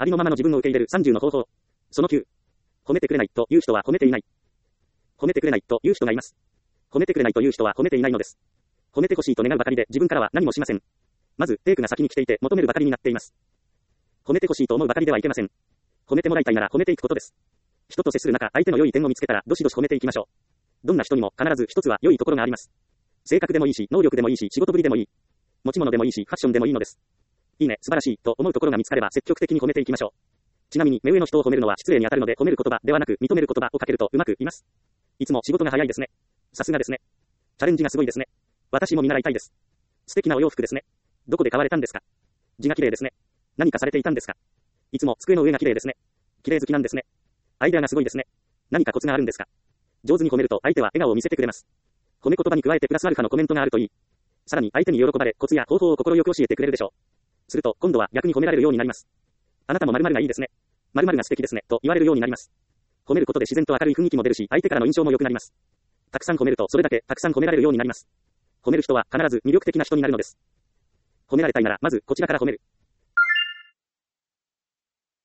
ありのままの自分を受け入れる30の方法。その9。褒めてくれないという人は褒めていない。褒めてくれないという人がいます。褒めてくれないという人は褒めていないのです。褒めてほしいと願うばかりで自分からは何もしません。まず、テイクが先に来ていて求めるばかりになっています。褒めてほしいと思うばかりではいけません。褒めてもらいたいなら褒めていくことです。人と接する中、相手の良い点を見つけたら、どしどし褒めていきましょう。どんな人にも必ず一つは良いところがあります。性格でもいいし、能力でもいいし、仕事ぶりでもいい。持ち物でもいいし、ファッションでもいいのです。いいね、素晴らしい、と思うところが見つかれば積極的に褒めていきましょう。ちなみに、目上の人を褒めるのは失礼に当たるので褒める言葉ではなく、認める言葉をかけるとうまくいます。いつも仕事が早いですね。さすがですね。チャレンジがすごいですね。私も見習いたいです。素敵なお洋服ですね。どこで買われたんですか？字が綺麗ですね。何かされていたんですか？いつも机の上が綺麗ですね。綺麗好きなんですね。アイデアがすごいですね。何かコツがあるんですか？上手に褒めると相手は笑顔を見せてくれます。褒め言葉に加えてプラスアルファのコメントがあるといい。さらに相手に喜ばれ、コツや方法を心よく教えてくれるでしょう。すると、今度は逆に褒められるようになります。あなたも〇〇がいいですね。〇〇が素敵ですね、と言われるようになります。褒めることで自然と明るい雰囲気も出るし、相手からの印象も良くなります。たくさん褒めるとそれだけたくさん褒められるようになります。褒める人は必ず魅力的な人になるのです。褒められたいなら、まずこちらから褒める。